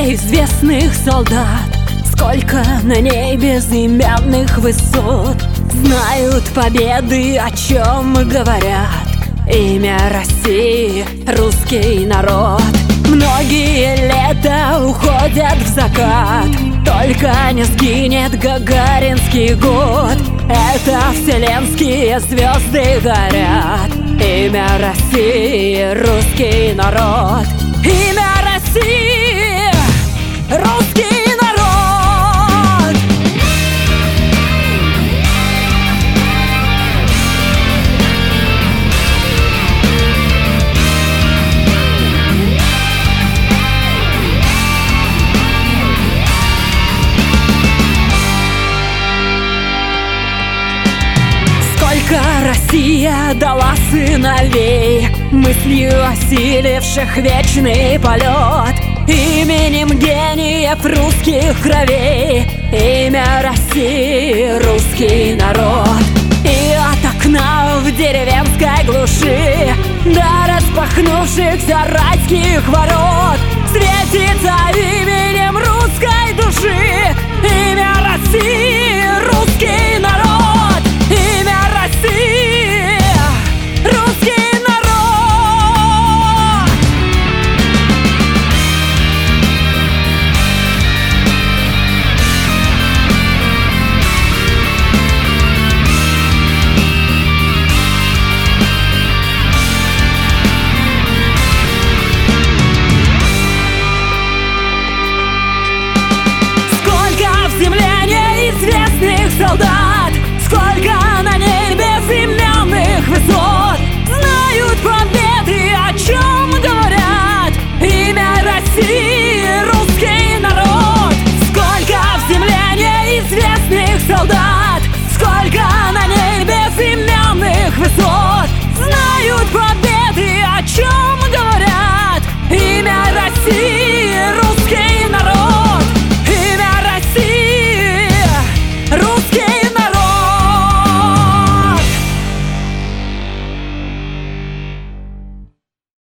известных солдат, сколько на ней безымянных высот. Знают победы, о чем говорят. Имя России, русский народ. Многие лета уходят в закат, только не сгинет гагаринский год. Это вселенские звезды горят. Имя России, русский народ. Имя России, русский народ. Сколько Россия дала сыновей, мыслью осиливших вечный полет, именем гениев русских кровей. Имя России, русский народ. И от окна в деревенской глуши до распахнувшихся райских ворот светится именем русской души.